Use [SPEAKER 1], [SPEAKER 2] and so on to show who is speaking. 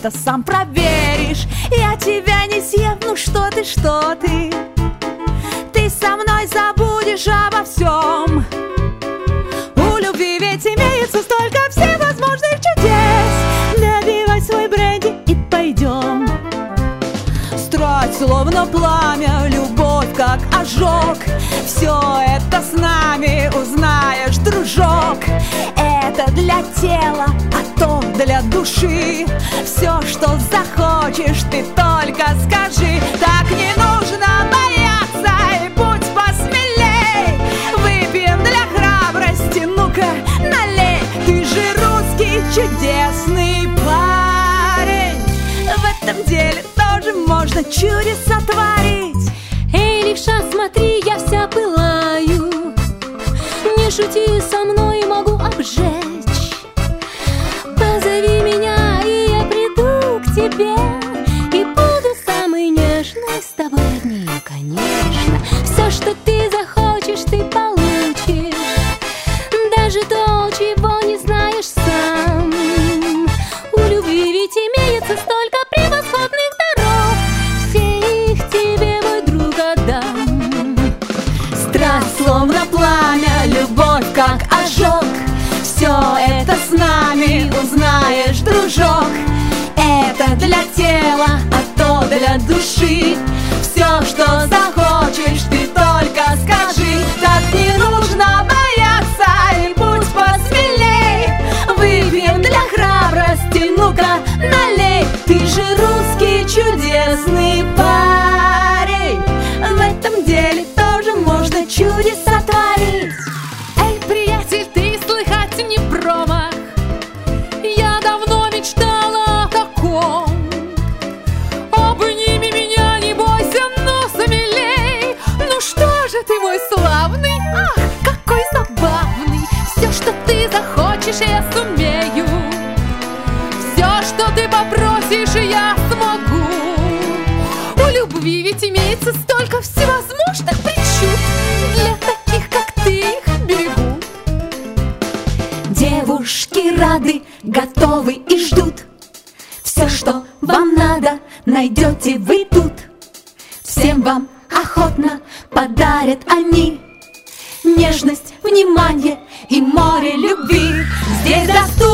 [SPEAKER 1] это сам проверишь. Я тебя не съем, ну что ты, что ты? Ты со мной забудешь обо всем. У любви ведь имеется столько всевозможных чудес. Набивай свой бренди и пойдем. Страсть словно пламя, любовь как ожог. Все это с нами узнаешь, дружок. Это для тела, а то для души. Все, что захочешь, ты только скажи. Так не нужно бояться, и будь посмелей. Выпьем для храбрости, ну-ка, налей. Ты же русский чудесный парень. В этом деле тоже можно чудеса творить.
[SPEAKER 2] Эй, левша, смотри, я вся пылаю. Не шути со мной, могу обжечь. Позови меня, и я приду к тебе. И буду самой нежной с тобой одни, конечно. Все, что ты захочешь, ты получишь. Даже то, чего не знаешь сам. У любви ведь имеется столько превосходных даров. Все их тебе, мой друг, отдам.
[SPEAKER 1] Страсть словно пламя, любовь как ожог. Все это с нами узнаешь, дружок. Это для тела, а то для души. Все, что захочешь, ты только скажи. Так не нужно бояться, и будь посмелей. Выпьем для храбрости, ну-ка, налей. Ты же русский чудесный парень. В этом деле тоже можно чудеса творить.
[SPEAKER 2] Эй, приятель, ты слыхать не промах. Я давно мечтала о таком. Обними меня, не бойся, но смелей. Ну что же ты, мой славный? Ах, какой забавный. Все, что ты захочешь, я сумею. Все, что ты попросишь, я смогу. У любви ведь имеется столько всевозможных причуд. Для таких, как ты, их берегу.
[SPEAKER 1] Девушки рады, готовы и ждут. Все, что вам надо, найдете вы тут. Всем вам охотно подарят они нежность, внимание и море любви. Здесь доступно